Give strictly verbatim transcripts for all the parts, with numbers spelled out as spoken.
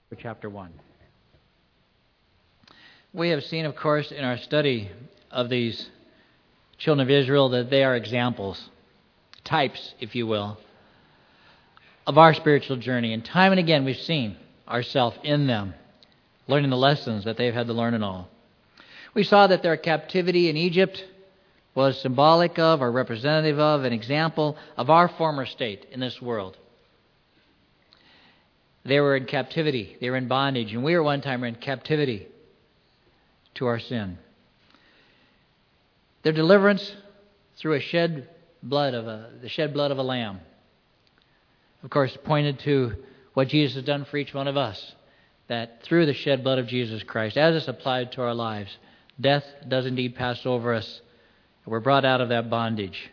Chapter one. We have seen, of course, in our study of these children of Israel that they are examples, types, if you will, of our spiritual journey. And time and again we've seen ourselves in them, learning the lessons that they've had to learn and all. We saw that their captivity in Egypt was symbolic of, or representative of, an example of our former state in this world. They were in captivity. They were in bondage. And we were one time in captivity to our sin. Their deliverance through a shed blood of a, the shed blood of a lamb, of course, pointed to what Jesus has done for each one of us. That through the shed blood of Jesus Christ, as it's applied to our lives, death does indeed pass over us. We're brought out of that bondage.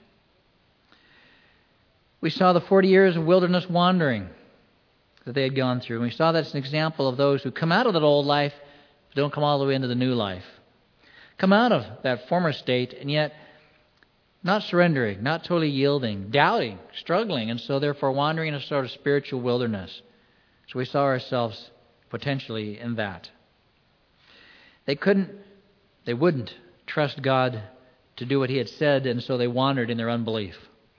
We saw the forty years of wilderness wandering that they had gone through. And we saw that's an example of those who come out of that old life, but don't come all the way into the new life. Come out of that former state, and yet not surrendering, not totally yielding, doubting, struggling, and so therefore wandering in a sort of spiritual wilderness. So we saw ourselves potentially in that. They couldn't, they wouldn't trust God to do what He had said, and so they wandered in their unbelief.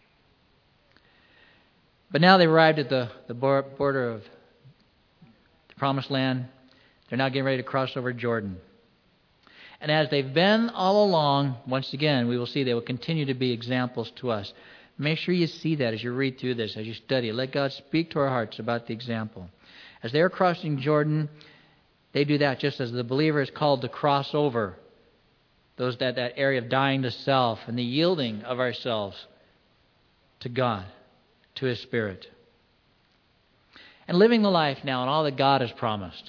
But now they've arrived at the, the border of the Promised Land. They're now getting ready to cross over Jordan. And as they've been all along, once again, we will see they will continue to be examples to us. Make sure you see that as you read through this, as you study. Let God speak to our hearts about the example. As they're crossing Jordan, they do that just as the believer is called to cross over those that, that area of dying to self and the yielding of ourselves to God, to His Spirit. And living the life now and all that God has promised.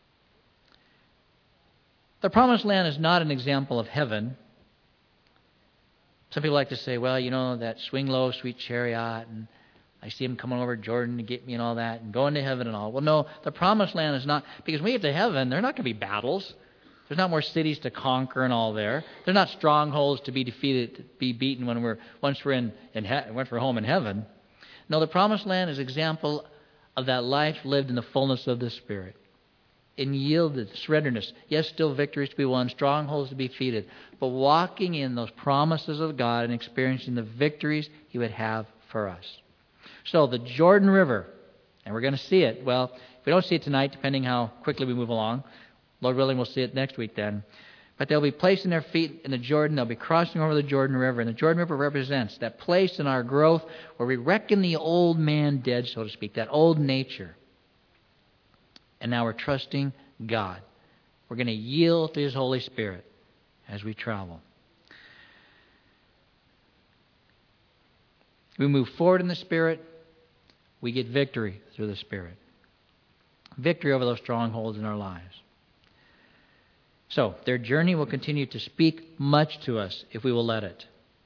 The Promised Land is not an example of heaven. Some people like to say, well, you know, that swing low, sweet chariot, and I see Him coming over Jordan to get me and all that, and going to heaven and all. Well, no, the Promised Land is not, because when we get to heaven, there are not going to be battles. There's not more cities to conquer and all there. There's not strongholds to be defeated, to be beaten when we're once we're in, in he- once we're home in heaven. No, the Promised Land is an example of that life lived in the fullness of the Spirit. In yielded surrenderness. Yes, still victories to be won, strongholds to be defeated, but walking in those promises of God and experiencing the victories He would have for us. So the Jordan River, and we're going to see it. Well, if we don't see it tonight, depending how quickly we move along, Lord willing, we'll see it next week then. But they'll be placing their feet in the Jordan. They'll be crossing over the Jordan River. And the Jordan River represents that place in our growth where we reckon the old man dead, so to speak, that old nature. And now we're trusting God. We're going to yield to His Holy Spirit as we travel. We move forward in the Spirit. We get victory through the Spirit. Victory over those strongholds in our lives. So, their journey will continue to speak much to us if we will let it.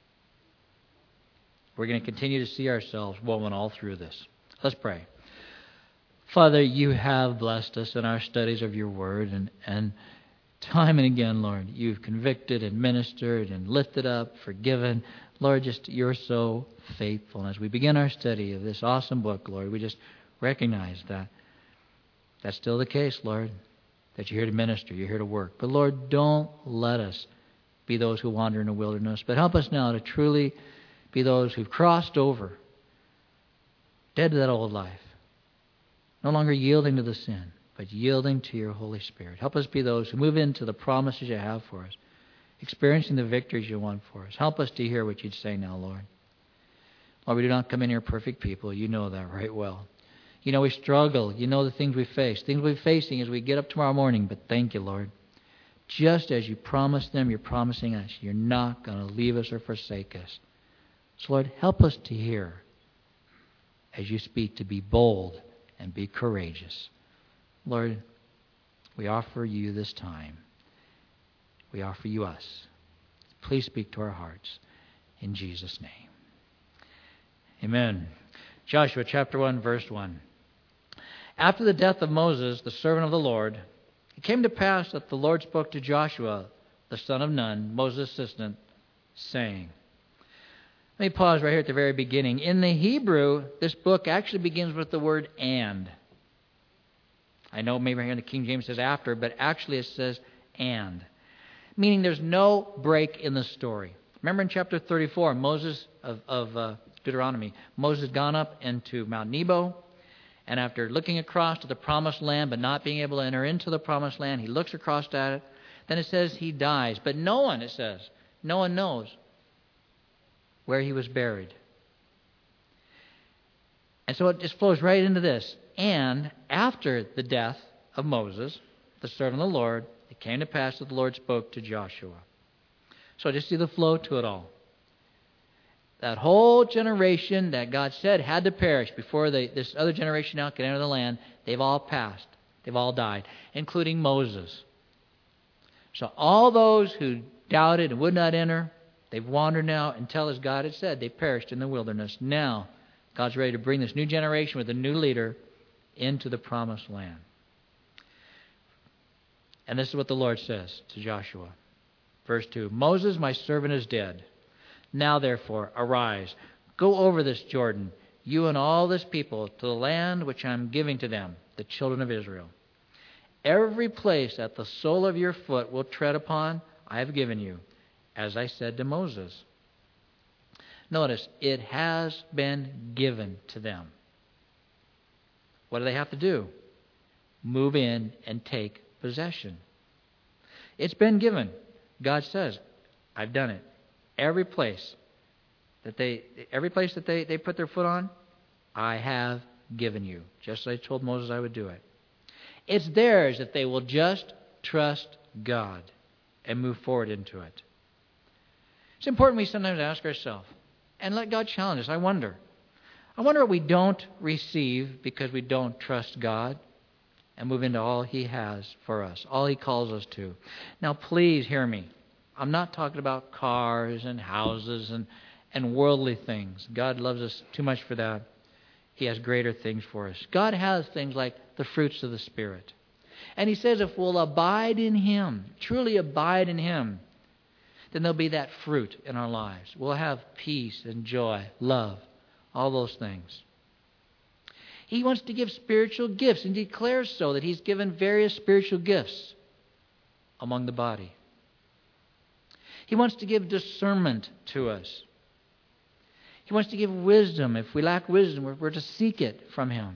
We're going to continue to see ourselves woven all through this. Let's pray. Father, You have blessed us in our studies of Your Word, and, and time and again, Lord, You've convicted and ministered and lifted up, forgiven. Lord, just You're so faithful. And as we begin our study of this awesome book, Lord, we just recognize that that's still the case, Lord. That You're here to minister, You're here to work. But Lord, don't let us be those who wander in the wilderness, but help us now to truly be those who've crossed over, dead to that old life, no longer yielding to the sin, but yielding to Your Holy Spirit. Help us be those who move into the promises You have for us, experiencing the victories You want for us. Help us to hear what You'd say now, Lord. Lord, we do not come in here perfect people. You know that right well. You know we struggle. You know the things we face. Things we're facing as we get up tomorrow morning. But thank You, Lord. Just as You promised them, You're promising us. You're not going to leave us or forsake us. So, Lord, help us to hear as You speak, to be bold and be courageous. Lord, we offer You this time. We offer You us. Please speak to our hearts. In Jesus' name. Amen. Joshua chapter one, verse one. After the death of Moses, the servant of the Lord, it came to pass that the Lord spoke to Joshua, the son of Nun, Moses' assistant, saying. Let me pause right here at the very beginning. In the Hebrew, this book actually begins with the word and. I know maybe here in the King James says after, but actually it says and. Meaning there's no break in the story. Remember in chapter thirty-four, Moses of, of uh, Deuteronomy, Moses had gone up into Mount Nebo, and after looking across to the promised land but not being able to enter into the promised land, he looks across at it. Then it says he dies. But no one, it says, no one knows where he was buried. And so it just flows right into this. And after the death of Moses, the servant of the Lord, it came to pass that the Lord spoke to Joshua. So just see the flow to it all. That whole generation that God said had to perish before they, this other generation now could enter the land, they've all passed. They've all died, including Moses. So all those who doubted and would not enter, they've wandered now until, as God had said, they perished in the wilderness. Now, God's ready to bring this new generation with a new leader into the promised land. And this is what the Lord says to Joshua. Verse two, Moses, my servant, is dead. Now, therefore, arise, go over this Jordan, you and all this people, to the land which I am giving to them, the children of Israel. Every place that the sole of your foot will tread upon, I have given you, as I said to Moses. Notice, it has been given to them. What do they have to do? Move in and take possession. It's been given. God says, I've done it. Every place that they every place that they, they put their foot on, I have given you. Just as I told Moses I would do it. It's theirs if they will just trust God and move forward into it. It's important we sometimes ask ourselves and let God challenge us. I wonder. I wonder what we don't receive because we don't trust God and move into all He has for us, all He calls us to. Now, please hear me. I'm not talking about cars and houses and, and worldly things. God loves us too much for that. He has greater things for us. God has things like the fruits of the Spirit. And He says if we'll abide in Him, truly abide in Him, then there'll be that fruit in our lives. We'll have peace and joy, love, all those things. He wants to give spiritual gifts and declares so that He's given various spiritual gifts among the body. He wants to give discernment to us. He wants to give wisdom. If we lack wisdom, we're, we're to seek it from Him.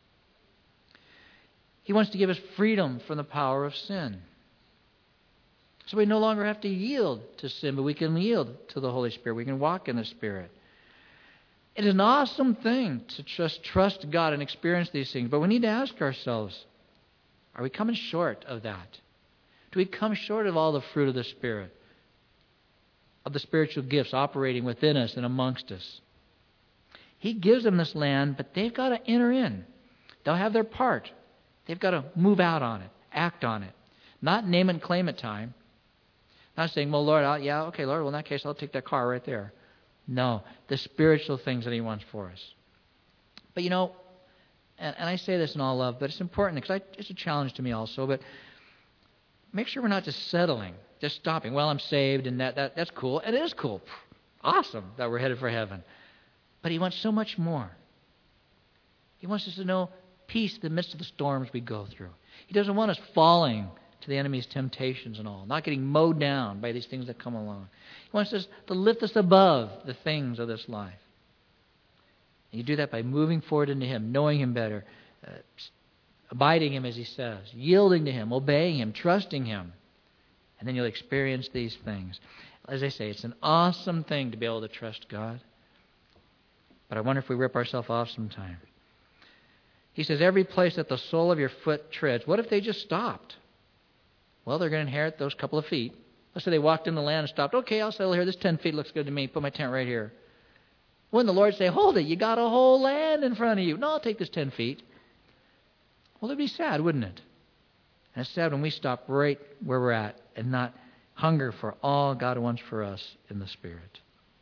He wants to give us freedom from the power of sin. So we no longer have to yield to sin, but we can yield to the Holy Spirit. We can walk in the Spirit. It is an awesome thing to just trust God and experience these things. But we need to ask ourselves, are we coming short of that? Do we come short of all the fruit of the Spirit? Of the spiritual gifts operating within us and amongst us. He gives them this land, but they've got to enter in. They'll have their part. They've got to move out on it, act on it. Not name and claim it time. Not saying, well, Lord, I'll, yeah, okay, Lord, well, in that case, I'll take that car right there. No, the spiritual things that He wants for us. But you know, and, and I say this in all love, but it's important because I, it's a challenge to me also, but make sure we're not just settling. Just stopping. Well, I'm saved, and that, that that's cool. And it is cool. Awesome that we're headed for heaven. But He wants so much more. He wants us to know peace in the midst of the storms we go through. He doesn't want us falling to the enemy's temptations and all, not getting mowed down by these things that come along. He wants us to lift us above the things of this life. And you do that by moving forward into Him, knowing Him better, uh, abiding Him as He says, yielding to Him, obeying Him, trusting Him. And then you'll experience these things. As I say, it's an awesome thing to be able to trust God. But I wonder if we rip ourselves off sometime. He says, every place that the sole of your foot treads, what if they just stopped? Well, they're going to inherit those couple of feet. Let's say they walked in the land and stopped. Okay, I'll settle here. This ten feet looks good to me. Put my tent right here. Wouldn't the Lord say, hold it, you got a whole land in front of you. No, I'll take this ten feet. Well, it'd be sad, wouldn't it? And it's sad when we stop right where we're at and not hunger for all God wants for us in the Spirit.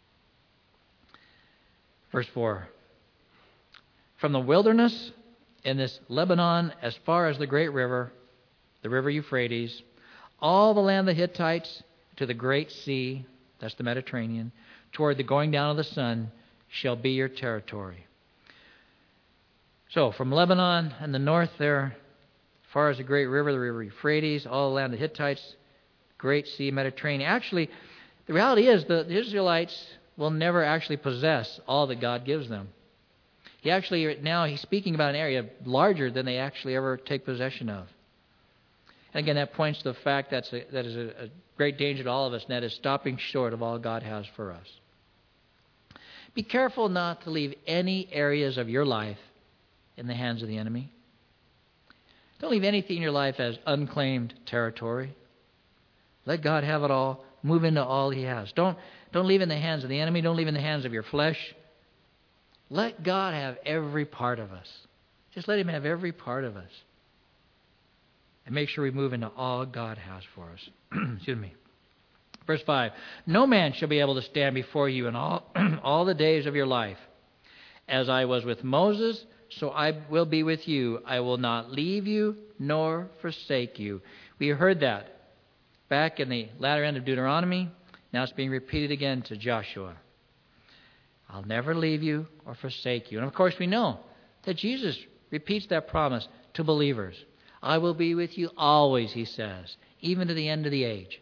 Verse four. From the wilderness in this Lebanon as far as the great river, the river Euphrates, all the land of the Hittites to the great sea, that's the Mediterranean, toward the going down of the sun shall be your territory. So from Lebanon and the north there, far as the great river, the river Euphrates, all the land of the Hittites, Great Sea, Mediterranean. Actually, the reality is the Israelites will never actually possess all that God gives them. He actually, now he's speaking about an area larger than they actually ever take possession of. And again, that points to the fact that's a, that is a, a great danger to all of us, and that is stopping short of all God has for us. Be careful not to leave any areas of your life in the hands of the enemy. Don't leave anything in your life as unclaimed territory. Let God have it all. Move into all He has. Don't, don't leave it in the hands of the enemy. Don't leave it in the hands of your flesh. Let God have every part of us. Just let Him have every part of us. And make sure we move into all God has for us. Excuse me. Verse five. No man shall be able to stand before you in all, all the days of your life. As I was with Moses, so I will be with you. I will not leave you nor forsake you. We heard that back in the latter end of Deuteronomy. Now it's being repeated again to Joshua. I'll never leave you or forsake you. And of course we know that Jesus repeats that promise to believers. I will be with you always, He says, even to the end of the age.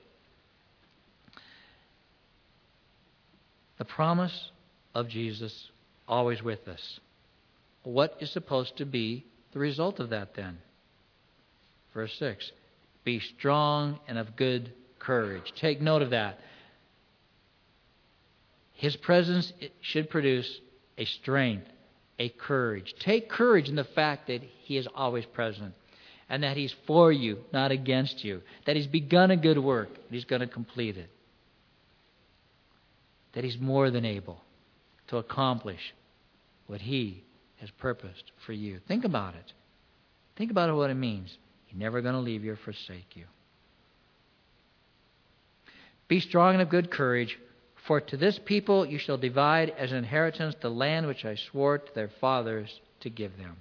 The promise of Jesus always with us. What is supposed to be the result of that then? Verse six. Be strong and of good courage. Take note of that. His presence should produce a strength, a courage. Take courage in the fact that He is always present and that He's for you, not against you. That He's begun a good work and He's going to complete it. That He's more than able to accomplish what He has purposed for you. Think about it. Think about what it means. He's never going to leave you or forsake you. Be strong and of good courage, for to this people you shall divide as an inheritance the land which I swore to their fathers to give them.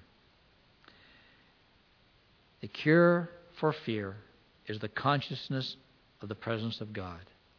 The cure for fear is the consciousness of the presence of God.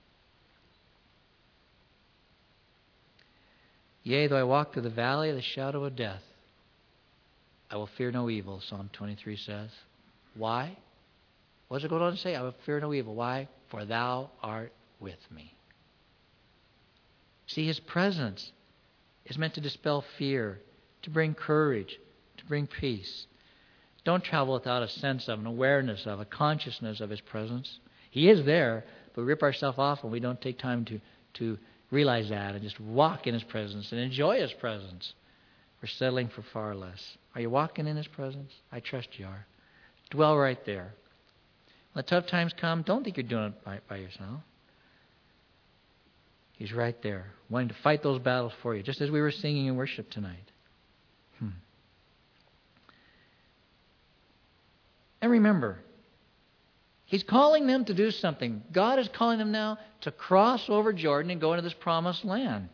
Yea, though I walk through the valley of the shadow of death, I will fear no evil, Psalm twenty-three says. Why? What does it go on to say? I will fear no evil. Why? For thou art with me. See, His presence is meant to dispel fear, to bring courage, to bring peace. Don't travel without a sense of, an awareness of, a consciousness of His presence. He is there, but we rip ourselves off when we don't take time to, to realize that and just walk in His presence and enjoy His presence. We're settling for far less. Are you walking in His presence? I trust you are. Dwell right there. When the tough times come, don't think you're doing it by, by yourself. He's right there, wanting to fight those battles for you, just as we were singing in worship tonight. Hmm. And remember, He's calling them to do something. God is calling them now to cross over Jordan and go into this promised land.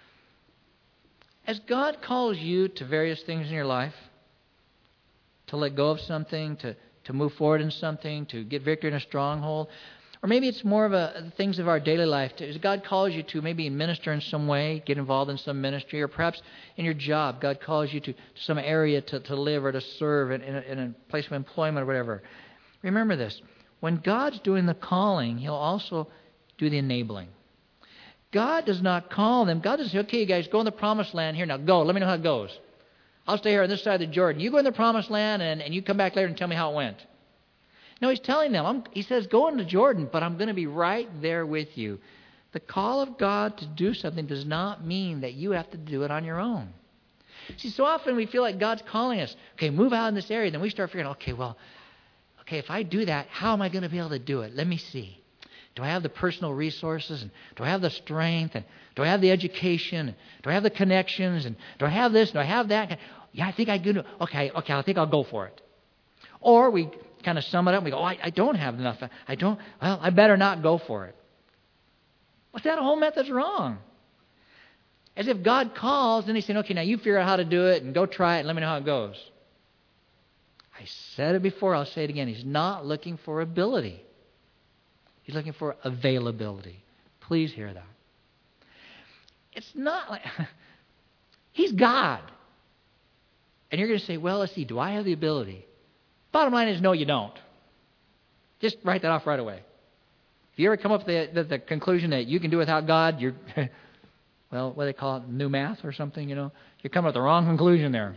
As God calls you to various things in your life, to let go of something, to, to move forward in something, to get victory in a stronghold, or maybe it's more of a, the things of our daily life. As God calls you to maybe minister in some way, get involved in some ministry, or perhaps in your job, God calls you to, to some area to, to live or to serve in, in, a, in a place of employment or whatever. Remember this. When God's doing the calling, He'll also do the enabling. God does not call them. God doesn't say, okay, you guys, go in the promised land here. Now go. Let me know how it goes. I'll stay here on this side of the Jordan. You go in the promised land and, and you come back later and tell me how it went. No, He's telling them, I'm, He says, go into Jordan, but I'm going to be right there with you. The call of God to do something does not mean that you have to do it on your own. See, so often we feel like God's calling us, okay, move out in this area. Then we start figuring, okay, well, okay, if I do that, how am I going to be able to do it? Let me see. Do I have the personal resources? And do I have the strength? And do I have the education? Do I have the connections? And do I have this? Do I have that? Yeah, I think I do. Okay, okay, I think I'll go for it. Or we kind of sum it up and we go, oh, I, I don't have enough. I don't, well, I better not go for it. But that whole method's wrong. As if God calls and He's saying, okay, now you figure out how to do it and go try it and let me know how it goes. I said it before, I'll say it again. He's not looking for ability. He's looking for availability. Please hear that. It's not like, He's God. And you're going to say, well, let's see, do I have the ability? Bottom line is, no, you don't. Just write that off right away. If you ever come up with the, the, the conclusion that you can do without God, you're, well, what do they call it, new math or something, you know? You're coming up with the wrong conclusion there.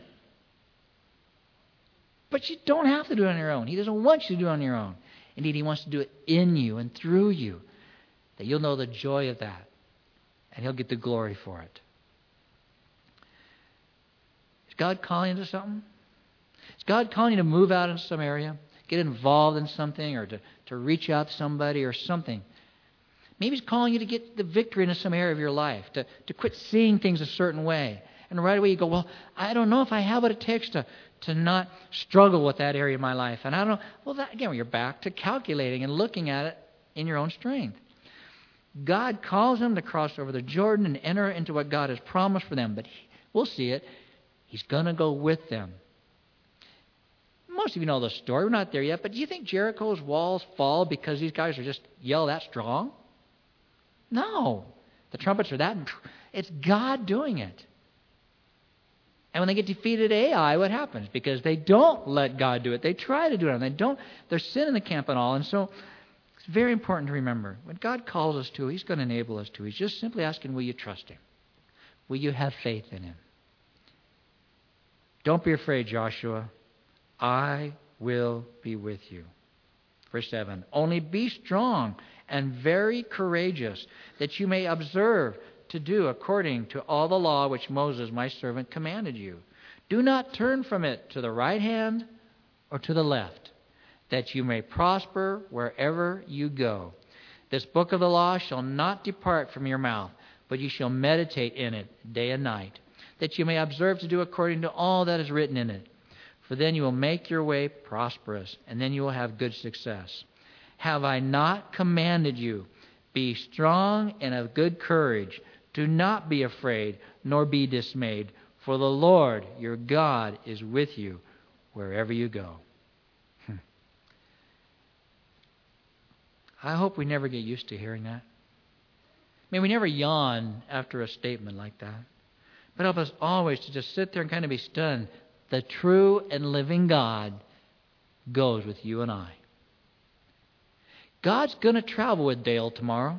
But you don't have to do it on your own. He doesn't want you to do it on your own. Indeed, He wants to do it in you and through you, that you'll know the joy of that, and He'll get the glory for it. Is God calling you to something? Is God calling you to move out into some area, get involved in something, or to, to reach out to somebody or something? Maybe He's calling you to get the victory into some area of your life, to, to quit seeing things a certain way. And right away you go, well, I don't know if I have what it takes to, to not struggle with that area of my life. And I don't know. Well, that, again, you're back to calculating and looking at it in your own strength. God calls them to cross over the Jordan and enter into what God has promised for them. But he, we'll see it. He's going to go with them. Most of you know the story. We're not there yet. But do you think Jericho's walls fall because these guys are just yell that strong? No. The trumpets are that. It's God doing it. And when they get defeated at Ai, what happens? Because they don't let God do it. They try to do it. And they don't. There's sin in the camp and all. And so it's very important to remember. When God calls us to, He's going to enable us to. He's just simply asking, will you trust Him? Will you have faith in Him? Don't be afraid, Joshua. I will be with you. Verse seven. Only be strong and very courageous, that you may observe to do according to all the law which Moses, my servant, commanded you. Do not turn from it to the right hand or to the left, that you may prosper wherever you go. This book of the law shall not depart from your mouth, but you shall meditate in it day and night, that you may observe to do according to all that is written in it. For then you will make your way prosperous, and then you will have good success. Have I not commanded you? Be strong and of good courage. Do not be afraid, nor be dismayed, for the Lord your God is with you wherever you go. Hmm. I hope we never get used to hearing that. I mean, we never yawn after a statement like that. But help us always to just sit there and kind of be stunned. The true and living God goes with you and I. God's going to travel with Dale tomorrow.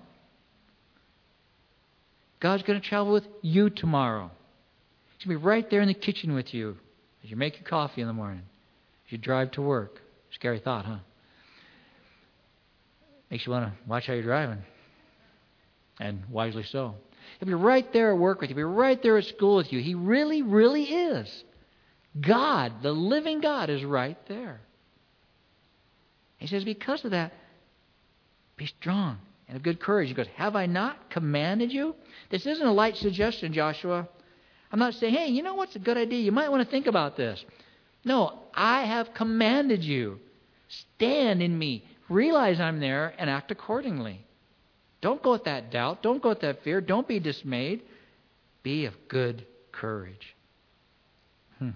God's going to travel with you tomorrow. He's going to be right there in the kitchen with you as you make your coffee in the morning, as you drive to work. Scary thought, huh? Makes you want to watch how you're driving. And wisely so. He'll be right there at work with you. He'll be right there at school with you. He really, really is. God, the living God, is right there. He says, because of that, be strong and of good courage. He goes, have I not commanded you? This isn't a light suggestion, Joshua. I'm not saying, hey, you know what's a good idea? You might want to think about this. No, I have commanded you. Stand in me. Realize I'm there and act accordingly. Don't go with that doubt. Don't go with that fear. Don't be dismayed. Be of good courage. Hmm.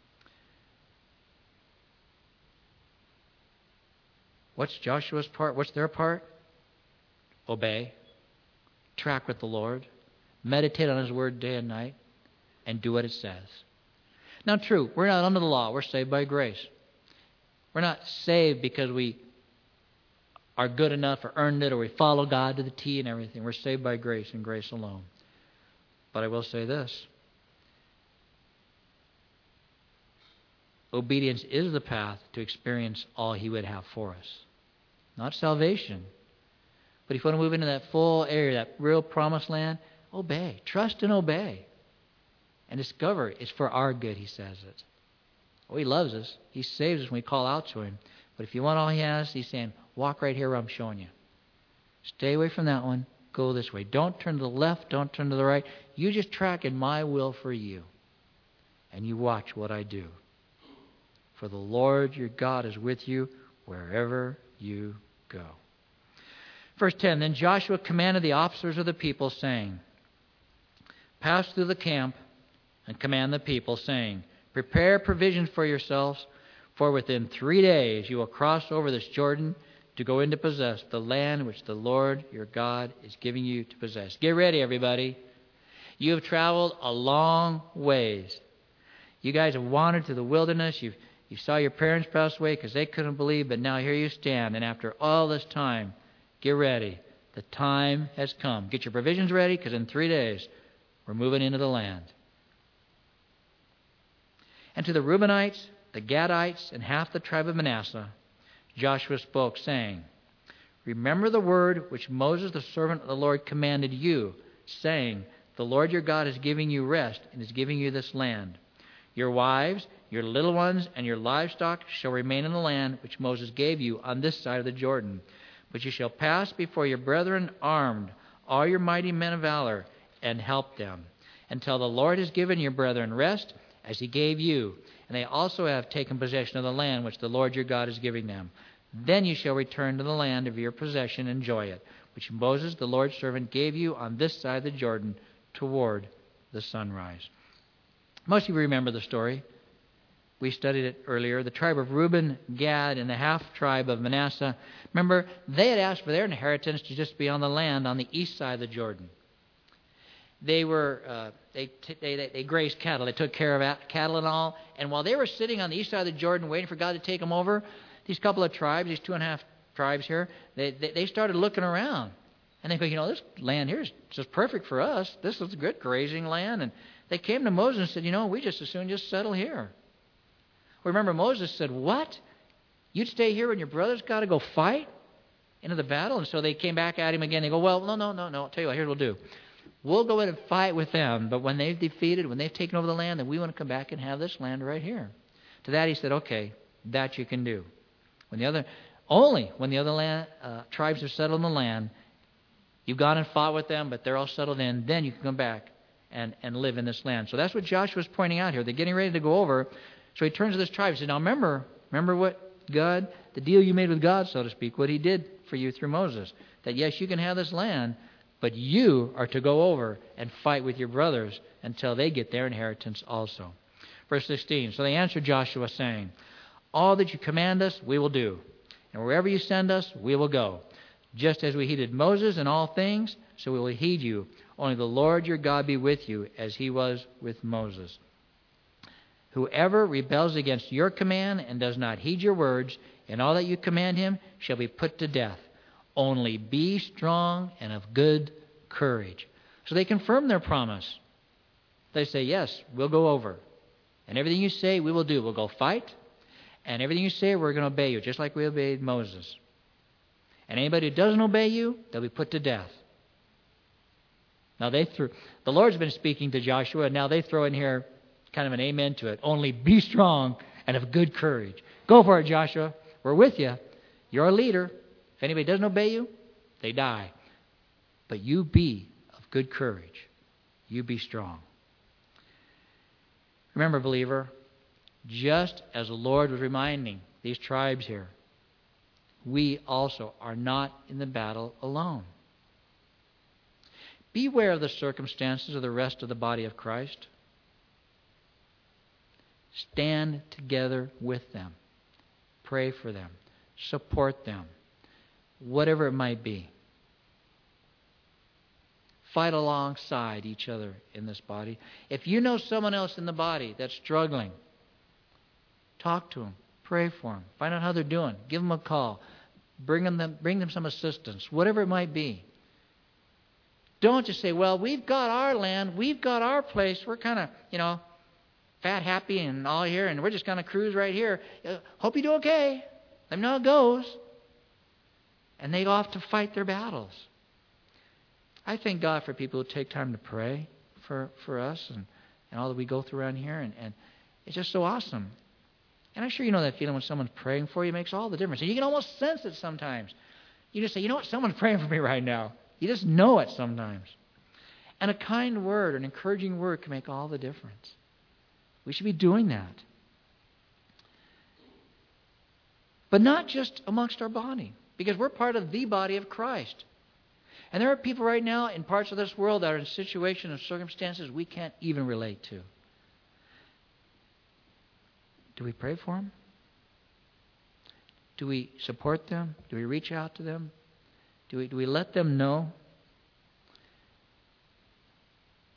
What's Joshua's part? What's their part? Obey. Track with the Lord. Meditate on His Word day and night. And do what it says. Now, true, we're not under the law. We're saved by grace. We're not saved because we are good enough or earned it or we follow God to the T and everything. We're saved by grace and grace alone. But I will say this. Obedience is the path to experience all He would have for us. Not salvation. But if you want to move into that full area, that real promised land, obey. Trust and obey. And discover it's for our good, He says it. Oh, He loves us. He saves us when we call out to Him. But if you want all He has, He's saying, walk right here where I'm showing you. Stay away from that one. Go this way. Don't turn to the left. Don't turn to the right. You just track in my will for you. And you watch what I do. For the Lord your God is with you wherever you go. Verse ten, then Joshua commanded the officers of the people, saying, pass through the camp and command the people, saying, prepare provisions for yourselves, for within three days you will cross over this Jordan to go in to possess the land which the Lord your God is giving you to possess. Get ready, everybody. You have traveled a long ways. You guys have wandered through the wilderness. You've, You saw your parents pass away because they couldn't believe, but now here you stand. And after all this time, get ready. The time has come. Get your provisions ready because in three days, we're moving into the land. And to the Reubenites, the Gadites, and half the tribe of Manasseh, Joshua spoke, saying, Remember the word which Moses, the servant of the Lord, commanded you, saying, The Lord your God is giving you rest and is giving you this land. Your wives, your little ones, and your livestock shall remain in the land which Moses gave you on this side of the Jordan. But you shall pass before your brethren armed, all your mighty men of valor, and help them, until the Lord has given your brethren rest, as he gave you. And they also have taken possession of the land which the Lord your God is giving them. Then you shall return to the land of your possession and enjoy it, which Moses, the Lord's servant, gave you on this side of the Jordan toward the sunrise. Most of you remember the story. We studied it earlier. The tribe of Reuben, Gad, and the half-tribe of Manasseh. Remember, they had asked for their inheritance to just be on the land on the east side of the Jordan. They were uh, they, t- they they they grazed cattle. They took care of cattle and all. And while they were sitting on the east side of the Jordan waiting for God to take them over, these couple of tribes, these two and a half tribes here, they they, they started looking around. And they go, you know, this land here is just perfect for us. This is a good grazing land. And they came to Moses and said, you know, we just as soon just settle here. Well, remember, Moses said, what? You'd stay here when your brother's got to go fight into the battle? And so they came back at him again. They go, well, no, no, no, no. I'll tell you what, here's what we'll do. We'll go in and fight with them, but when they've defeated, when they've taken over the land, then we want to come back and have this land right here. To that he said, okay, that you can do. When the other, only when the other land, uh, tribes are settled in the land, you've gone and fought with them, but they're all settled in, then you can come back and, and live in this land. So that's what Joshua's pointing out here. They're getting ready to go over. So he turns to this tribe and says, now remember, remember what God, the deal you made with God, so to speak, what he did for you through Moses. That yes, you can have this land, but you are to go over and fight with your brothers until they get their inheritance also. Verse sixteen, so they answered Joshua, saying, all that you command us, we will do. And wherever you send us, we will go. Just as we heeded Moses in all things, so we will heed you. Only the Lord your God be with you, as he was with Moses. Whoever rebels against your command and does not heed your words, and all that you command him shall be put to death. Only be strong and of good courage. So they confirm their promise. They say, yes, we'll go over. And everything you say, we will do. We'll go fight. And everything you say, we're going to obey you, just like we obeyed Moses. And anybody who doesn't obey you, they'll be put to death. Now, they threw, the Lord's been speaking to Joshua, and now they throw in here kind of an amen to it. Only be strong and of good courage. Go for it, Joshua. We're with you. You're a leader. If anybody doesn't obey you, they die. But you be of good courage. You be strong. Remember, believer, just as the Lord was reminding these tribes here, we also are not in the battle alone. Beware of the circumstances of the rest of the body of Christ. Stand together with them. Pray for them. Support them. Whatever it might be. Fight alongside each other in this body. If you know someone else in the body that's struggling, talk to them. Pray for them. Find out how they're doing. Give them a call. Bring them, bring them some assistance. Whatever it might be. Don't just say, well, we've got our land. We've got our place. We're kind of, you know, fat, happy, and all here, and we're just going to cruise right here. Uh, hope you do okay. Let me know how it goes. And they go off to fight their battles. I thank God for people who take time to pray for, for us and, and all that we go through around here. And, and it's just so awesome. And I'm sure you know that feeling when someone's praying for you. It makes all the difference. And you can almost sense it sometimes. You just say, you know what? Someone's praying for me right now. You just know it sometimes. And a kind word, an encouraging word can make all the difference. We should be doing that. But not just amongst our body. Because we're part of the body of Christ. And there are people right now in parts of this world that are in situations and circumstances we can't even relate to. Do we pray for them? Do we support them? Do we reach out to them? Do we, do we let them know?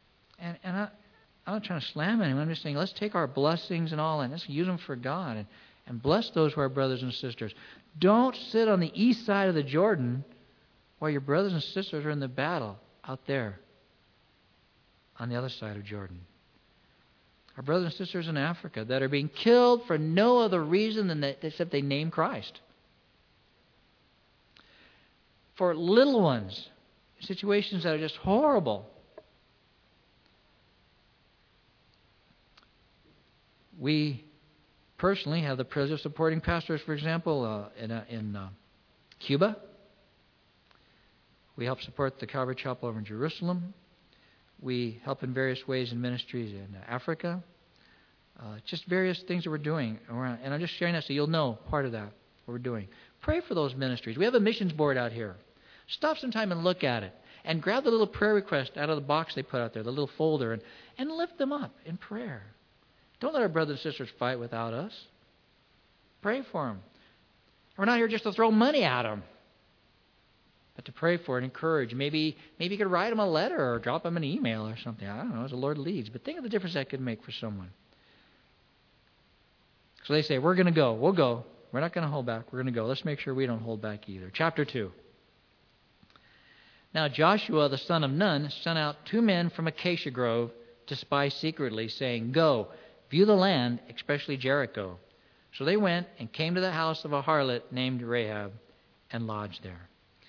And, and I, I'm not trying to slam anyone. I'm just saying let's take our blessings and all and let's use them for God. And and bless those who are brothers and sisters. Don't sit on the east side of the Jordan while your brothers and sisters are in the battle out there on the other side of Jordan. Our brothers and sisters in Africa that are being killed for no other reason than that, except they name Christ. For little ones, situations that are just horrible. We personally have the privilege of supporting pastors, for example, uh, in, uh, in uh, Cuba. We help support the Calvary Chapel over in Jerusalem. We help in various ways in ministries in Africa. Uh, just various things that we're doing around. And I'm just sharing that so you'll know part of that, what we're doing. Pray for those ministries. We have a missions board out here. Stop sometime and look at it. And grab the little prayer request out of the box they put out there, the little folder, and, and lift them up in prayer. Don't let our brothers and sisters fight without us. Pray for them. We're not here just to throw money at them, but to pray for and encourage. Maybe maybe you could write them a letter or drop them an email or something. I don't know, as the Lord leads. But think of the difference that could make for someone. So they say, we're going to go. We'll go. We're not going to hold back. We're going to go. Let's make sure we don't hold back either. Chapter two. Now Joshua, the son of Nun, sent out two men from Acacia Grove to spy secretly, saying, go, view the land, especially Jericho. So they went and came to the house of a harlot named Rahab and lodged there.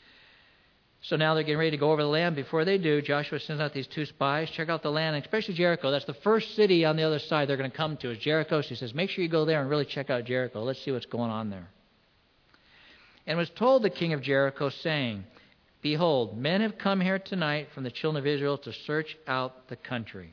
So now they're getting ready to go over the land. Before they do, Joshua sends out these two spies. Check out the land, especially Jericho. That's the first city on the other side they're going to come to is Jericho. So he says, make sure you go there and really check out Jericho. Let's see what's going on there. And was told the king of Jericho, saying, behold, men have come here tonight from the children of Israel to search out the country.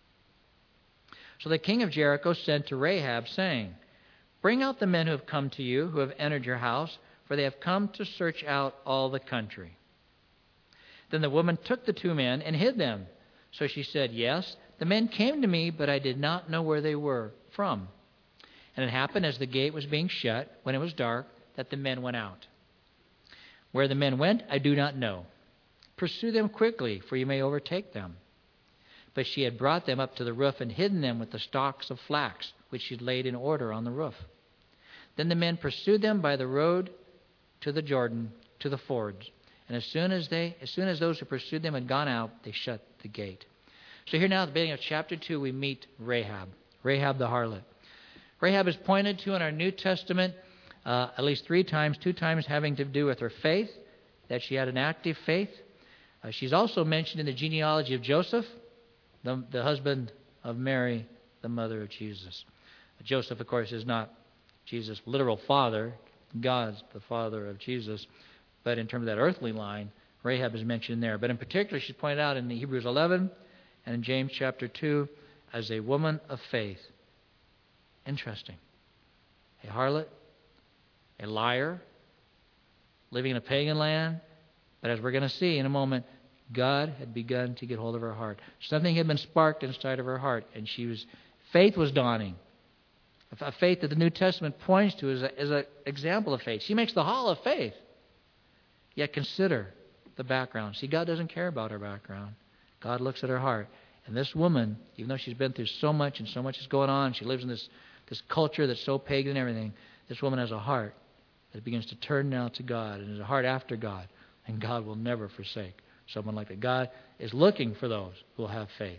So the king of Jericho sent to Rahab, saying, bring out the men who have come to you, who have entered your house, for they have come to search out all the country. Then the woman took the two men and hid them. So she said, yes, the men came to me, but I did not know where they were from. And it happened as the gate was being shut, when it was dark, that the men went out. Where the men went, I do not know. Pursue them quickly, for you may overtake them. But she had brought them up to the roof and hidden them with the stalks of flax, which she had laid in order on the roof. Then the men pursued them by the road to the Jordan, to the fords. And as soon as they, as soon as those who pursued them had gone out, they shut the gate. So here now at the beginning of chapter two, we meet Rahab, Rahab the harlot. Rahab is pointed to in our New Testament uh, at least three times, two times having to do with her faith, that she had an active faith. Uh, she's also mentioned in the genealogy of Joseph, the, the husband of Mary, the mother of Jesus. Joseph, of course, is not Jesus' literal father. God's the father of Jesus. But in terms of that earthly line, Rahab is mentioned there. But in particular, she's pointed out in the Hebrews eleven and in James chapter two as a woman of faith. Interesting. A harlot, a liar, living in a pagan land. But as we're going to see in a moment, God had begun to get hold of her heart. Something had been sparked inside of her heart, and she was faith was dawning. A faith that the New Testament points to as an example of faith. She makes the hall of faith. Yet consider the background. See, God doesn't care about her background. God looks at her heart. And this woman, even though she's been through so much and so much is going on, she lives in this, this culture that's so pagan and everything, this woman has a heart that begins to turn now to God and is a heart after God. And God will never forsake someone like that. God is looking for those who will have faith.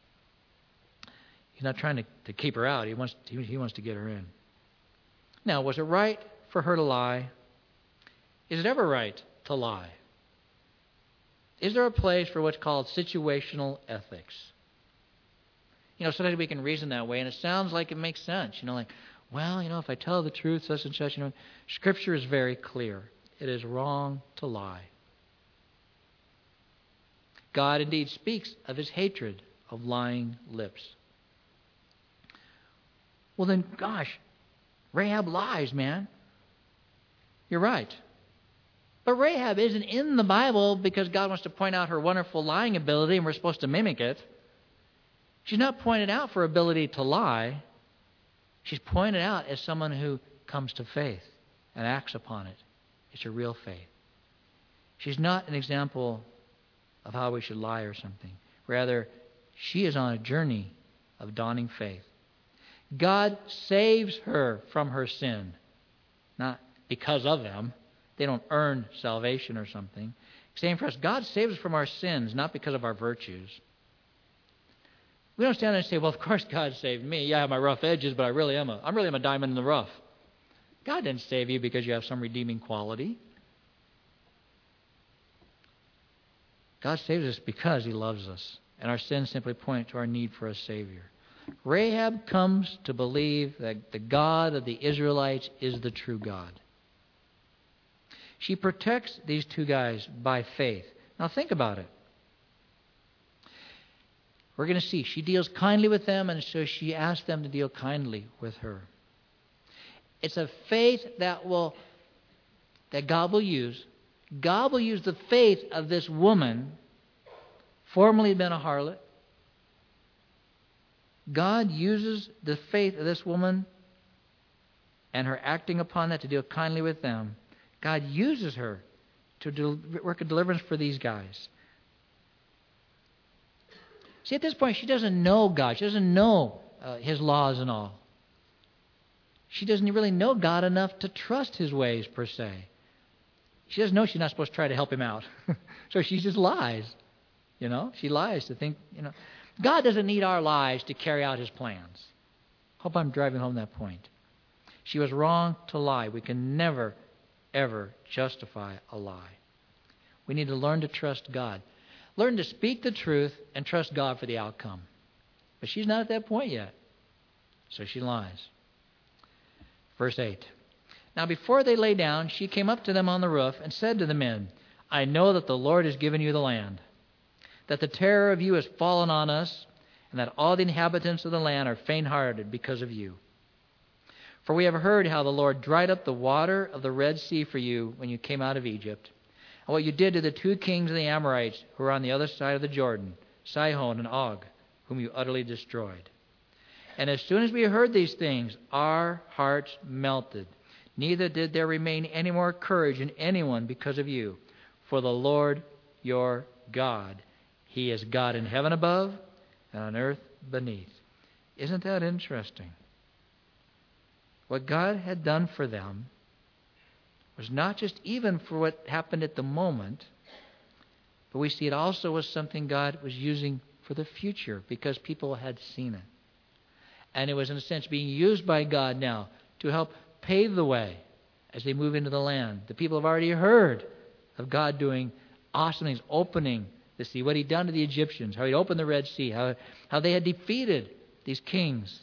He's not trying to, to keep her out. He wants, he, he wants to get her in. Now, was it right for her to lie? Is it ever right to lie? Is there a place for what's called situational ethics? You know, sometimes we can reason that way, and it sounds like it makes sense. You know, like, well, you know, if I tell the truth, such and such, you know, Scripture is very clear. It is wrong to lie. God indeed speaks of his hatred of lying lips. Well then, gosh, Rahab lies, man. You're right. But Rahab isn't in the Bible because God wants to point out her wonderful lying ability and we're supposed to mimic it. She's not pointed out for ability to lie. She's pointed out as someone who comes to faith and acts upon it. It's a real faith. She's not an example of how we should lie or something. Rather, she is on a journey of dawning faith. God saves her from her sin, not because of them. They don't earn salvation or something. Same for us. God saves us from our sins, not because of our virtues. We don't stand there and say, well, of course God saved me. Yeah, I have my rough edges, but I really am a, I really am a diamond in the rough. God didn't save you because you have some redeeming quality. God saves us because He loves us, and our sins simply point to our need for a Savior. Rahab comes to believe that the God of the Israelites is the true God. She protects these two guys by faith. Now think about it. We're going to see she deals kindly with them, and so she asks them to deal kindly with her. It's a faith that will that God will use. God will use the faith of this woman, formerly been a harlot. God uses the faith of this woman and her acting upon that to deal kindly with them. God uses her to del- work a deliverance for these guys. See, at this point, she doesn't know God. She doesn't know uh, His laws and all. She doesn't really know God enough to trust His ways, per se. She doesn't know she's not supposed to try to help Him out. So she just lies. You know, she lies to think, you know. God doesn't need our lies to carry out His plans. Hope I'm driving home that point. She was wrong to lie. We can never, ever justify a lie. We need to learn to trust God. Learn to speak the truth and trust God for the outcome. But she's not at that point yet. So she lies. Verse eight. Now before they lay down, she came up to them on the roof and said to the men, I know that the Lord has given you the land, that the terror of you has fallen on us, and that all the inhabitants of the land are faint-hearted because of you. For we have heard how the Lord dried up the water of the Red Sea for you when you came out of Egypt, and what you did to the two kings of the Amorites who were on the other side of the Jordan, Sihon and Og, whom you utterly destroyed. And as soon as we heard these things, our hearts melted. Neither did there remain any more courage in anyone because of you. For the Lord your God, He is God in heaven above and on earth beneath. Isn't that interesting? What God had done for them was not just even for what happened at the moment, but we see it also was something God was using for the future because people had seen it. And it was, in a sense, being used by God now to help pave the way as they move into the land. The people have already heard of God doing awesome things, opening the sea, what He'd done to the Egyptians, how He'd opened the Red Sea, how, how they had defeated these kings.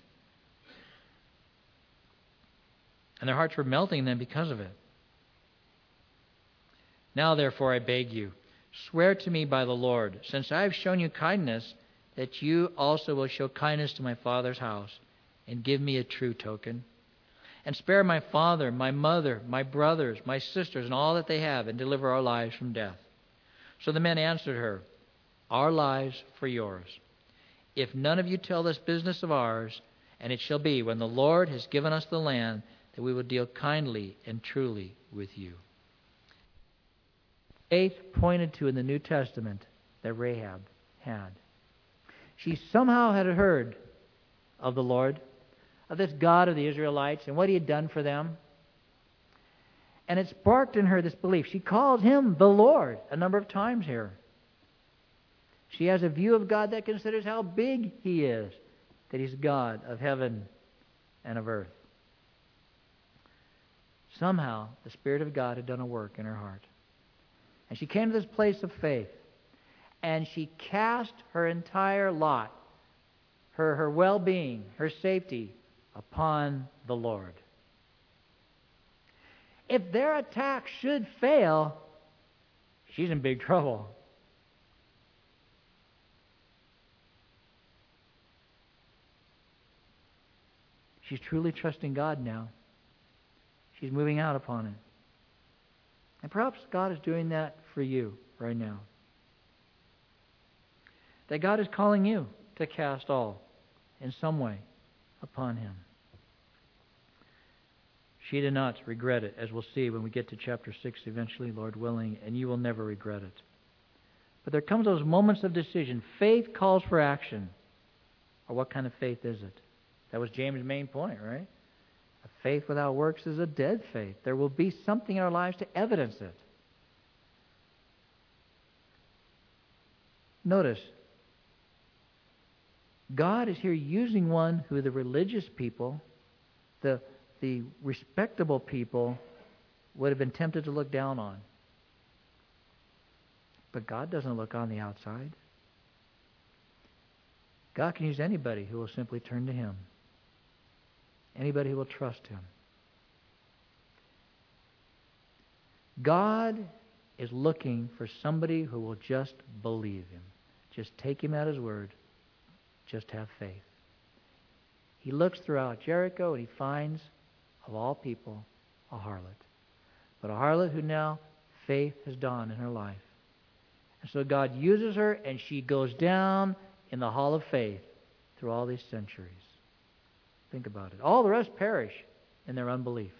And their hearts were melting then because of it. Now, therefore, I beg you, swear to me by the Lord, since I have shown you kindness, that you also will show kindness to my father's house, and give me a true token. And spare my father, my mother, my brothers, my sisters, and all that they have, and deliver our lives from death. So the men answered her, our lives for yours. If none of you tell this business of ours, and it shall be, when the Lord has given us the land, that we will deal kindly and truly with you. Faith pointed to in the New Testament that Rahab had. She somehow had heard of the Lord, of this God of the Israelites, and what He had done for them. And it sparked in her this belief. She called Him the Lord a number of times here. She has a view of God that considers how big He is, that He's God of heaven and of earth. Somehow, the Spirit of God had done a work in her heart. And she came to this place of faith, and she cast her entire lot, her, her well-being, her safety, upon the Lord. If their attack should fail, she's in big trouble. She's truly trusting God now. She's moving out upon it. And perhaps God is doing that for you right now. That God is calling you to cast all in some way upon Him. She did not regret it, as we'll see when we get to chapter six eventually, Lord willing, and you will never regret it. But there comes those moments of decision. Faith calls for action. Or what kind of faith is it? That was James' main point, right? A faith without works is a dead faith. There will be something in our lives to evidence it. Notice, God is here using one who the religious people, the, the respectable people, would have been tempted to look down on. But God doesn't look on the outside. God can use anybody who will simply turn to Him. Anybody who will trust Him. God is looking for somebody who will just believe Him. Just take Him at His word. Just have faith. He looks throughout Jericho and He finds, of all people, a harlot. But a harlot who now faith has dawned in her life. And so God uses her and she goes down in the hall of faith through all these centuries. Think about it. All the rest perish in their unbelief.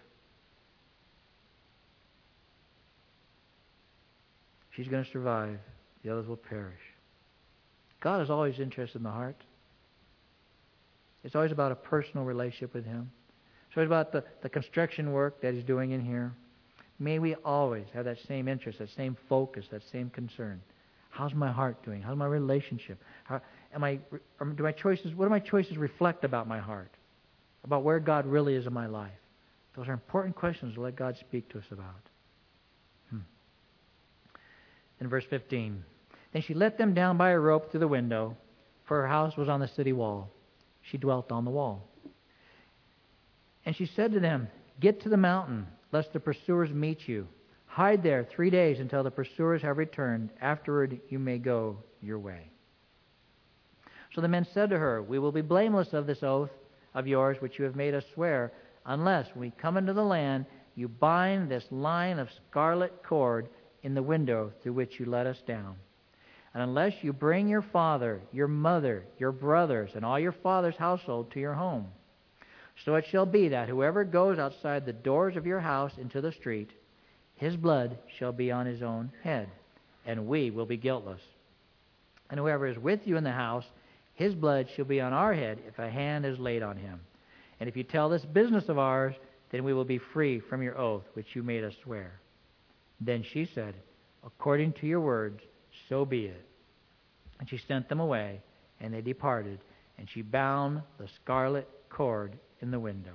She's going to survive. The others will perish. God is always interested in the heart. It's always about a personal relationship with Him. It's always about the, the construction work that He's doing in here. May we always have that same interest, that same focus, that same concern. How's my heart doing? How's my relationship? How, am I? Do my choices? What do my choices reflect about my heart? About where God really is in my life? Those are important questions to let God speak to us about. Hmm. In verse fifteen, then she let them down by a rope through the window, for her house was on the city wall. She dwelt on the wall. And she said to them, "Get to the mountain, lest the pursuers meet you. Hide there three days until the pursuers have returned. Afterward you may go your way." So the men said to her, "We will be blameless of this oath of yours which you have made us swear, unless when we come into the land you bind this line of scarlet cord in the window through which you let us down. And unless you bring your father, your mother, your brothers, and all your father's household to your home. So it shall be that whoever goes outside the doors of your house into the street, his blood shall be on his own head, and we will be guiltless. And whoever is with you in the house, his blood shall be on our head if a hand is laid on him. And if you tell this business of ours, then we will be free from your oath which you made us swear." Then she said, "According to your words, so be it." And she sent them away, and they departed, and she bound the scarlet cord in the window.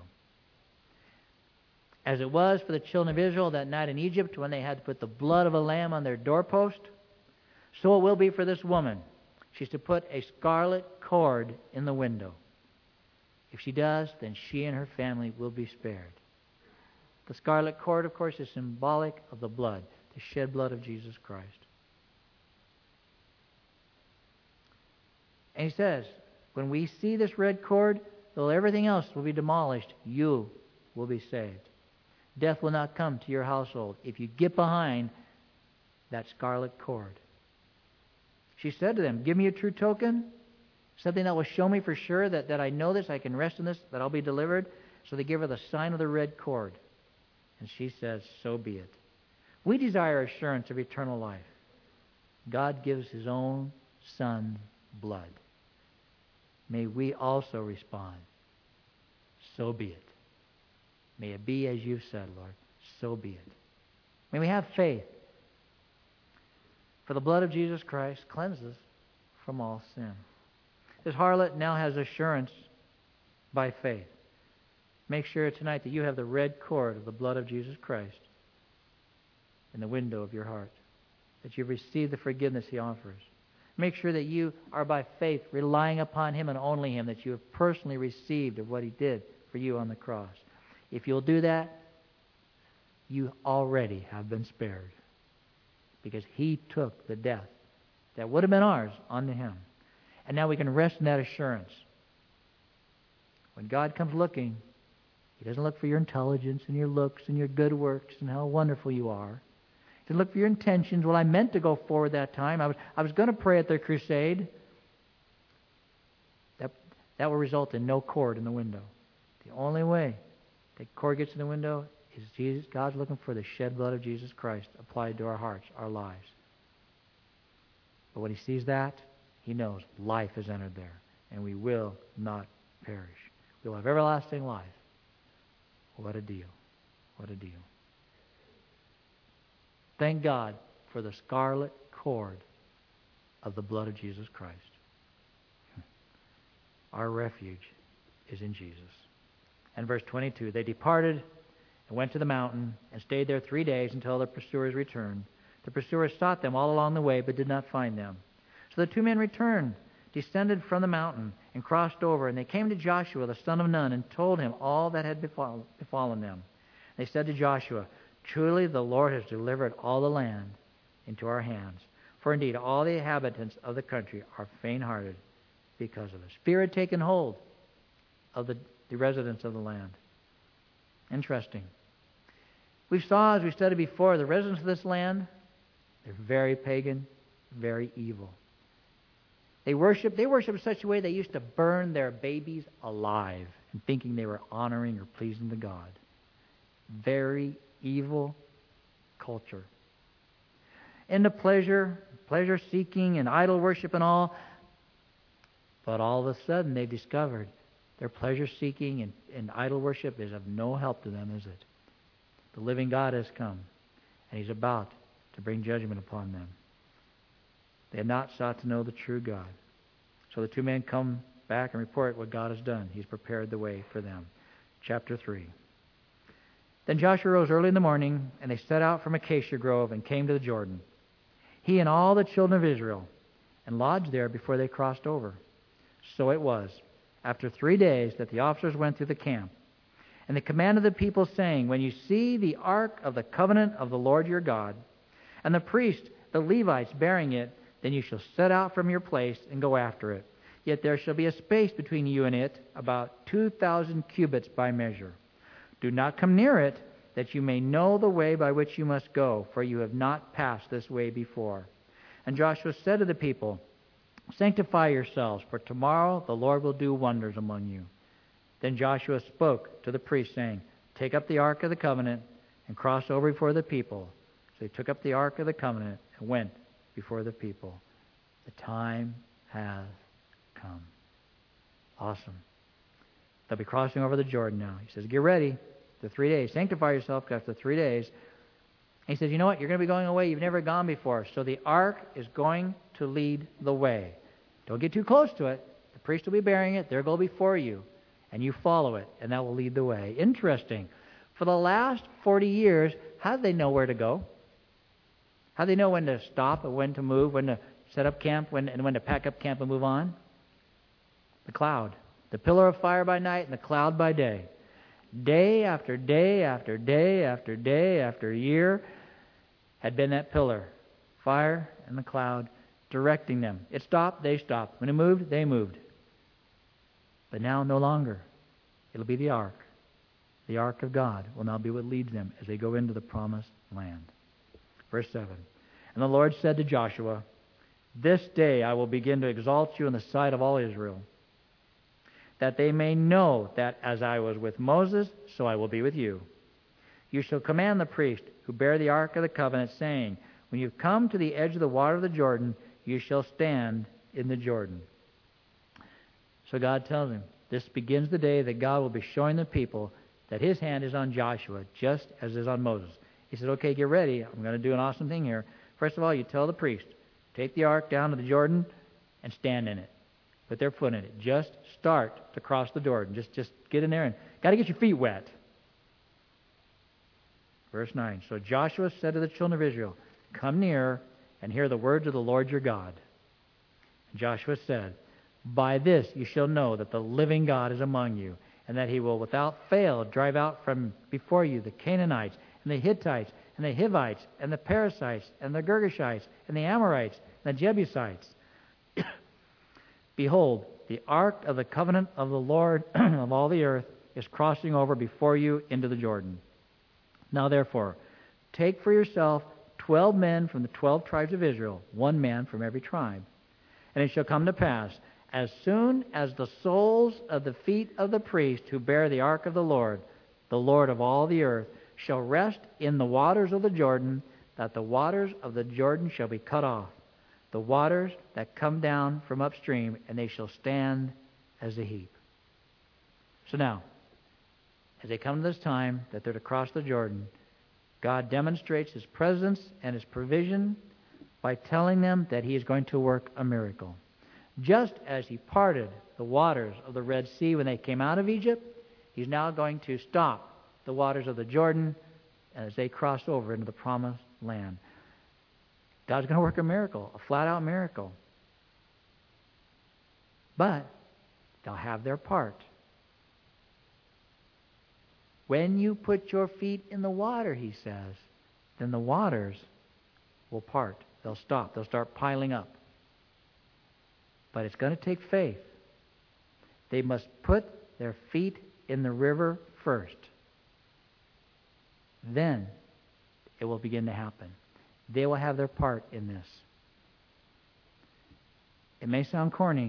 As it was for the children of Israel that night in Egypt when they had to put the blood of a lamb on their doorpost, so it will be for this woman. She's to put a scarlet cord in the window. If she does, then she and her family will be spared. The scarlet cord, of course, is symbolic of the blood, the shed blood of Jesus Christ. And he says, when we see this red cord, though everything else will be demolished, you will be saved. Death will not come to your household if you get behind that scarlet cord. She said to them, "Give me a true token, something that will show me for sure that, that I know this, I can rest in this, that I'll be delivered." So they give her the sign of the red cord. And she says, "So be it." We desire assurance of eternal life. God gives His own Son's blood. May we also respond, "So be it." May it be as you've said, Lord. So be it. May we have faith. For the blood of Jesus Christ cleanses from all sin. This harlot now has assurance by faith. Make sure tonight that you have the red cord of the blood of Jesus Christ in the window of your heart. That you've received the forgiveness He offers. Make sure that you are by faith relying upon Him and only Him, that you have personally received of what He did for you on the cross. If you'll do that, you already have been spared. Because He took the death that would have been ours onto Him. And now we can rest in that assurance. When God comes looking, He doesn't look for your intelligence and your looks and your good works and how wonderful you are. He doesn't look for your intentions. Well, I meant to go forward that time. I was, I was going to pray at their crusade. That, that will result in no cord in the window. The only way that cord gets in the window is Jesus. God's looking for the shed blood of Jesus Christ applied to our hearts, our lives. But when He sees that, He knows life has entered there, and we will not perish. you'll have everlasting life. What a deal. What a deal. Thank God for the scarlet cord of the blood of Jesus Christ. Our refuge is in Jesus. And verse twenty-two, they departed and went to the mountain and stayed there three days until their pursuers returned. The pursuers sought them all along the way, but did not find them. So the two men returned, descended from the mountain, and crossed over. And they came to Joshua, the son of Nun, and told him all that had befall, befallen them. They said to Joshua, truly the Lord has delivered all the land into our hands. For indeed all the inhabitants of the country are faint-hearted because of us. Fear had taken hold of the, the residents of the land. Interesting. We saw, as we studied before, the residents of this land, they're very pagan, very evil. They worship, they worship in such a way they used to burn their babies alive and thinking they were honoring or pleasing to God. Very evil culture. Into pleasure, pleasure seeking and idol worship and all. But all of a sudden they discovered their pleasure seeking and, and idol worship is of no help to them, is it? The living God has come, and He's about to bring judgment upon them. They had not sought to know the true God. So the two men come back and report what God has done. He's prepared the way for them. Chapter three. Then Joshua rose early in the morning, and they set out from Acacia Grove and came to the Jordan, he and all the children of Israel, and lodged there before they crossed over. So it was, after three days, that the officers went through the camp. And they commanded the people, saying, when you see the ark of the covenant of the Lord your God, and the priests, the Levites, bearing it, then you shall set out from your place and go after it. Yet there shall be a space between you and it, about two thousand cubits by measure. Do not come near it, that you may know the way by which you must go, for you have not passed this way before. And Joshua said to the people, sanctify yourselves, for tomorrow the Lord will do wonders among you. Then Joshua spoke to the priests, saying, take up the ark of the covenant and cross over before the people. So they took up the ark of the covenant and went before the people. The time has come. Awesome. They'll be crossing over the Jordan now. He says, get ready. The three days. Sanctify yourself after three days. He says, you know what? You're going to be going away. You've never gone before. So the ark is going to lead the way. Don't get too close to it. The priest will be bearing it. They'll go before you. And you follow it. And that will lead the way. Interesting. For the last forty years, how do they know where to go? How do they know when to stop and when to move, when to set up camp, when, and when to pack up camp and move on? The cloud. The pillar of fire by night and the cloud by day. Day after day after day after day after year had been that pillar, fire and the cloud, directing them. It stopped, they stopped. When it moved, they moved. But now no longer. It'll be the ark. The ark of God will now be what leads them as they go into the promised land. Verse seven. And the Lord said to Joshua, this day I will begin to exalt you in the sight of all Israel, that they may know that as I was with Moses, so I will be with you. You shall command the priest who bear the ark of the covenant, saying, when you come to the edge of the water of the Jordan, you shall stand in the Jordan. So God tells him, this begins the day that God will be showing the people that His hand is on Joshua, just as it is on Moses. He said, okay, get ready. I'm going to do an awesome thing here. First of all, you tell the priest, take the ark down to the Jordan and stand in it. Put their foot in it. Just start to cross the Jordan. Just, just get in there and got to get your feet wet. Verse nine. So Joshua said to the children of Israel, come near and hear the words of the Lord your God. And Joshua said, by this you shall know that the living God is among you, and that He will without fail drive out from before you the Canaanites, and the Hittites, and the Hivites, and the Perizzites, and the Girgashites, and the Amorites, and the Jebusites. Behold, the ark of the covenant of the Lord of all the earth is crossing over before you into the Jordan. Now therefore, take for yourself twelve men from the twelve tribes of Israel, one man from every tribe. And it shall come to pass, as soon as the soles of the feet of the priest who bear the ark of the Lord, the Lord of all the earth, shall rest in the waters of the Jordan, that the waters of the Jordan shall be cut off, the waters that come down from upstream, and they shall stand as a heap. So now, as they come to this time that they're to cross the Jordan, God demonstrates His presence and His provision by telling them that He is going to work a miracle. Just as He parted the waters of the Red Sea when they came out of Egypt, He's now going to stop the waters of the Jordan as they cross over into the Promised Land. God's going to work a miracle, a flat-out miracle. But they'll have their part. When you put your feet in the water, He says, then the waters will part. They'll stop. They'll start piling up. But it's going to take faith. They must put their feet in the river first. Then it will begin to happen. They will have their part in this. It may sound corny.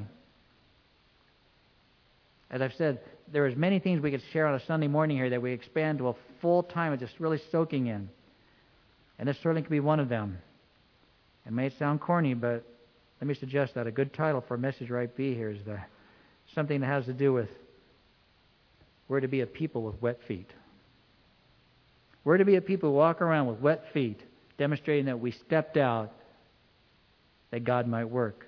As I've said, there are many things we could share on a Sunday morning here that we expand to a full time of just really soaking in. And this certainly could be one of them. It may sound corny, but let me suggest that a good title for a message right be here is the, something that has to do with we're to be a people with wet feet. We're to be a people who walk around with wet feet, demonstrating that we stepped out that God might work.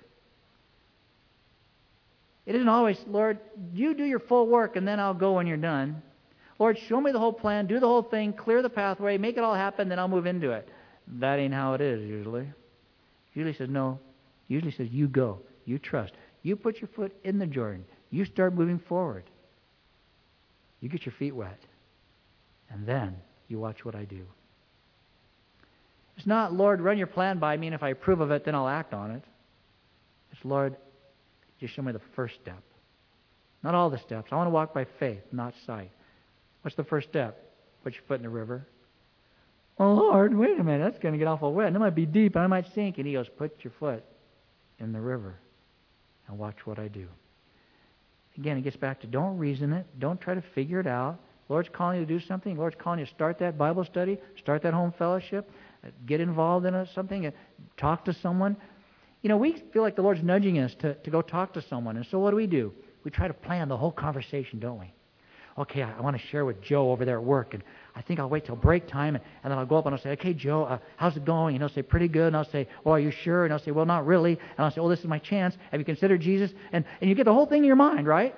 It isn't always, Lord, you do your full work and then I'll go when you're done. Lord, show me the whole plan, do the whole thing, clear the pathway, make it all happen, then I'll move into it. That ain't how it is usually. Usually says, no. Usually says, you go. You trust. You put your foot in the Jordan. You start moving forward. You get your feet wet. And then you watch what I do. It's not, Lord, run your plan by me, and if I approve of it, then I'll act on it. It's, Lord, just show me the first step. Not all the steps. I want to walk by faith, not sight. What's the first step? Put your foot in the river. Oh, Lord, wait a minute. That's going to get awful wet. And it might be deep, and I might sink. And He goes, put your foot in the river and watch what I do. Again, it gets back to don't reason it. Don't try to figure it out. Lord's calling you to do something. Lord's calling you to start that Bible study, start that home fellowship, get involved in something, talk to someone. You know, we feel like the Lord's nudging us to, to go talk to someone. And so what do we do? We try to plan the whole conversation, don't we? Okay, I, I want to share with Joe over there at work, and I think I'll wait till break time, and, and then I'll go up and I'll say, okay, Joe, uh, how's it going? And he'll say, pretty good. And I'll say, well, are you sure? And I'll say, well, not really. And I'll say, well, this is my chance. Have you considered Jesus? And, and you get the whole thing in your mind, right?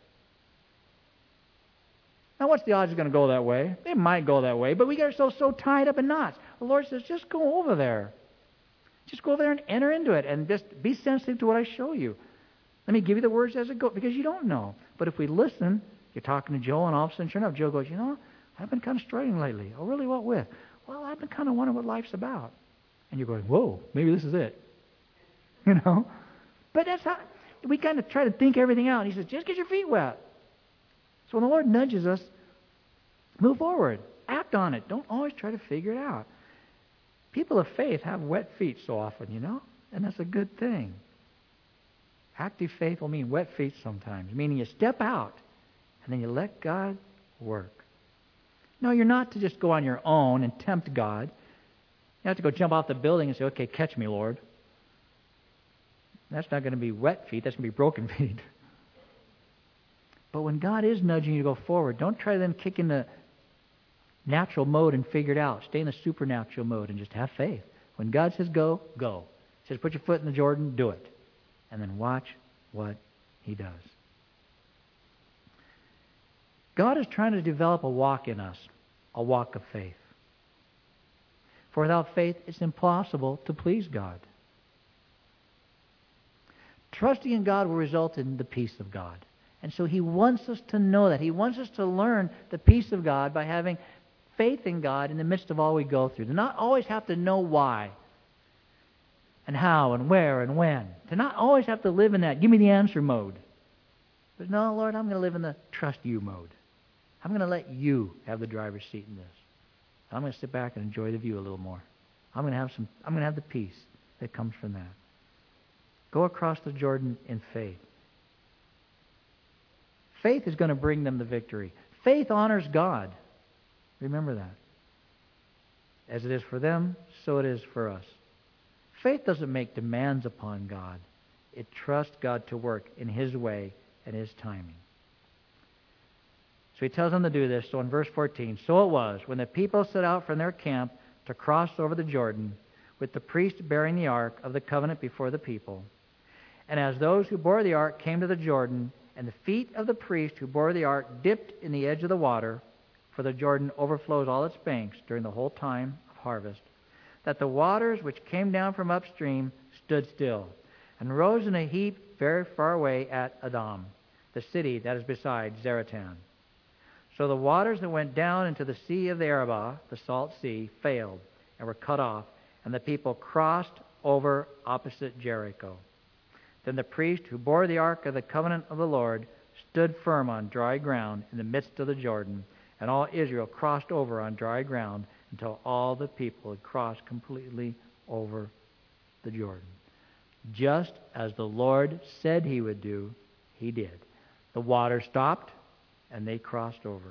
Now, what's the odds it's going to go that way? It might go that way, but we get ourselves so tied up in knots. The Lord says, just go over there. Just go over there and enter into it and just be sensitive to what I show you. Let me give you the words as it goes, because you don't know. But if we listen, you're talking to Joe, and all of a sudden, sure enough, Joe goes, you know, I've been kind of struggling lately. Oh, really? What with? Well, I've been kind of wondering what life's about. And you're going, whoa, maybe this is it. You know? But that's how we kind of try to think everything out. And He says, just get your feet wet. So when the Lord nudges us, move forward. Act on it. Don't always try to figure it out. People of faith have wet feet so often, you know? And that's a good thing. Active faith will mean wet feet sometimes, meaning you step out and then you let God work. No, you're not to just go on your own and tempt God. You have to go jump off the building and say, okay, catch me, Lord. That's not going to be wet feet. That's going to be broken feet. But when God is nudging you to go forward, don't try to then kick in the natural mode and figure it out. Stay in the supernatural mode and just have faith. When God says go, go. He says put your foot in the Jordan, do it. And then watch what He does. God is trying to develop a walk in us, a walk of faith. For without faith, it's impossible to please God. Trusting in God will result in the peace of God. And so He wants us to know that. He wants us to learn the peace of God by having faith in God in the midst of all we go through. To not always have to know why and how and where and when. To not always have to live in that give me the answer mode. But no, Lord, I'm going to live in the trust you mode. I'm going to let you have the driver's seat in this. I'm going to sit back and enjoy the view a little more. I'm going to have some I'm going to have the peace that comes from that. Go across the Jordan in faith. Faith is going to bring them the victory. Faith honors God. Remember that. As it is for them, so it is for us. Faith doesn't make demands upon God. It trusts God to work in His way and His timing. So he tells them to do this. So in verse fourteen, so it was, when the people set out from their camp to cross over the Jordan, with the priest bearing the ark of the covenant before the people. And as those who bore the ark came to the Jordan, and the feet of the priest who bore the ark dipped in the edge of the water, for the Jordan overflows all its banks during the whole time of harvest, that the waters which came down from upstream stood still, and rose in a heap very far away at Adam, the city that is beside Zaratan. So the waters that went down into the sea of the Arabah, the salt sea, failed and were cut off, and the people crossed over opposite Jericho. Then the priest who bore the ark of the covenant of the Lord stood firm on dry ground in the midst of the Jordan, and all Israel crossed over on dry ground until all the people had crossed completely over the Jordan. Just as the Lord said he would do, he did. The water stopped, and they crossed over.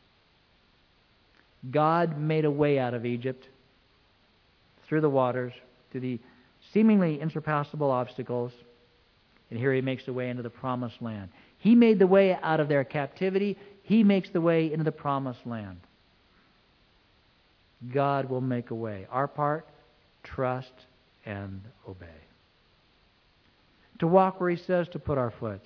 God made a way out of Egypt through the waters, through the seemingly insurpassable obstacles, and here he makes the way into the promised land. He made the way out of their captivity. He makes the way into the promised land. God will make a way. Our part, trust and obey. To walk where he says to put our foot.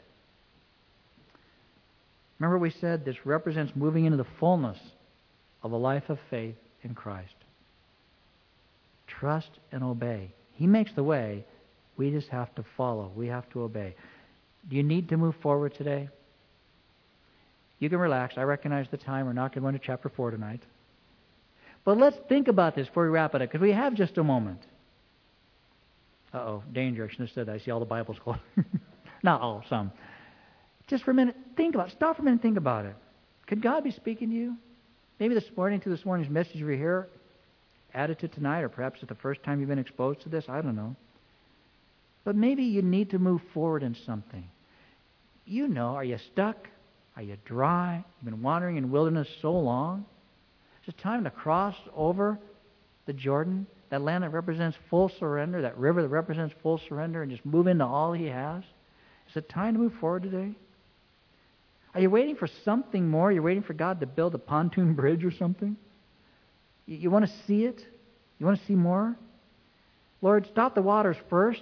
Remember we said this represents moving into the fullness of a life of faith in Christ. Trust and obey. He makes the way. We just have to follow. We have to obey. Do you need to move forward today? You can relax. I recognize the time. We're not going to go into chapter four tonight. But let's think about this before we wrap it up, because we have just a moment. Uh-oh, danger. I shouldn't have said that. I see all the Bibles closed. Not all, some. Just for a minute, think about it. Stop for a minute and think about it. Could God be speaking to you? Maybe this morning, through this morning's message we hear, added to tonight, or perhaps it's the first time you've been exposed to this. I don't know. But maybe you need to move forward in something. You know, are you stuck? Are you dry? You've been wandering in wilderness so long. It's time to cross over the Jordan, that land that represents full surrender, that river that represents full surrender, and just move into all he has. Is it time to move forward today? Are you waiting for something more? You're waiting for God to build a pontoon bridge or something? You, you want to see it? You want to see more? Lord, stop the waters first.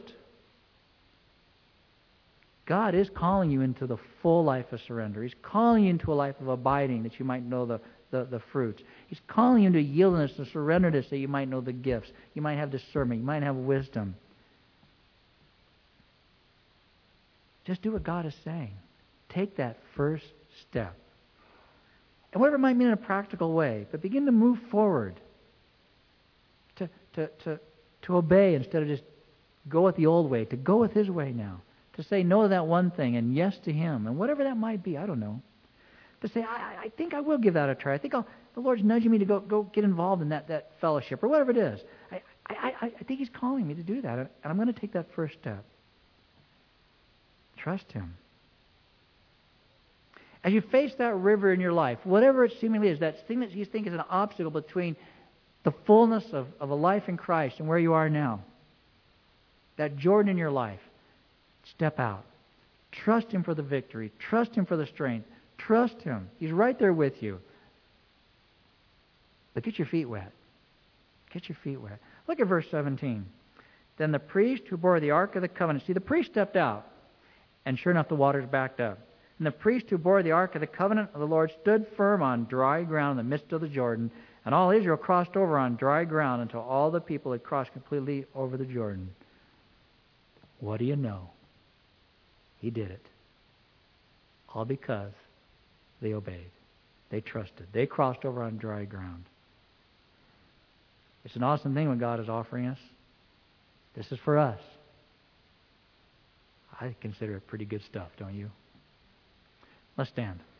God is calling you into the full life of surrender. He's calling you into a life of abiding that you might know the, the, the fruits. He's calling you into yieldedness and surrenderness that you might know the gifts. You might have discernment. You might have wisdom. Just do what God is saying. Take that first step. And whatever it might mean in a practical way, but begin to move forward. To, to, to, to obey instead of just go with the old way. To go with his way now. To say no to that one thing and yes to him. And whatever that might be, I don't know. To say, I, I think I will give that a try. I think I'll, the Lord's nudging me to go, go get involved in that, that fellowship or whatever it is. I, I, I, I think he's calling me to do that. And I'm going to take that first step. Trust him. As you face that river in your life, whatever it seemingly is, that thing that you think is an obstacle between the fullness of, of a life in Christ and where you are now, that Jordan in your life, step out. Trust him for the victory. Trust him for the strength. Trust him. He's right there with you. But get your feet wet. Get your feet wet. Look at verse seventeen. Then the priest who bore the ark of the covenant. See, the priest stepped out. And sure enough, the waters backed up. And the priest who bore the ark of the covenant of the Lord stood firm on dry ground in the midst of the Jordan. And all Israel crossed over on dry ground until all the people had crossed completely over the Jordan. What do you know? He did it. All because they obeyed. They trusted. They crossed over on dry ground. It's an awesome thing when God is offering us. This is for us. I consider it pretty good stuff, don't you? Let's stand.